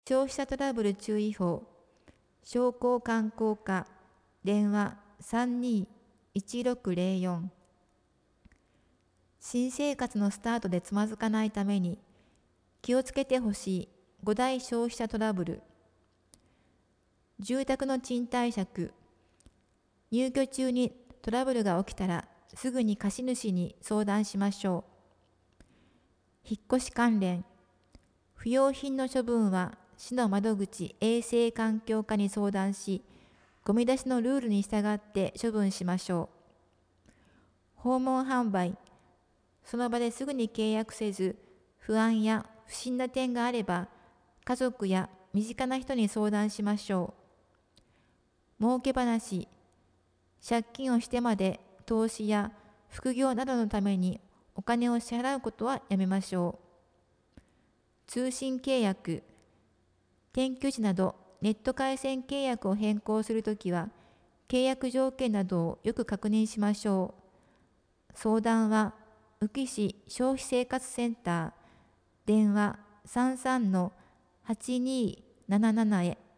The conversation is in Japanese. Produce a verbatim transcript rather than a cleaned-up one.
消費者トラブル注意報、商工観光課、電話 さんにーいちろくぜろよん。新生活のスタートでつまずかないために気をつけてほしいご大消費者トラブル。住宅の賃貸借。入居中にトラブルが起きたらすぐに貸主に相談しましょう。引っ越し関連。不用品の処分は市の窓口衛生環境課に相談し、ゴミ出しのルールに従って処分しましょう。訪問販売。その場ですぐに契約せず、不安や不審な点があれば、家族や身近な人に相談しましょう。儲け話。借金をしてまで投資や副業などのためにお金を支払うことはやめましょう。通信契約。転居時などネット回線契約を変更するときは、契約条件などをよく確認しましょう。相談は、宇城市消費生活センター、電話 さんさんのはちにーなななな へ。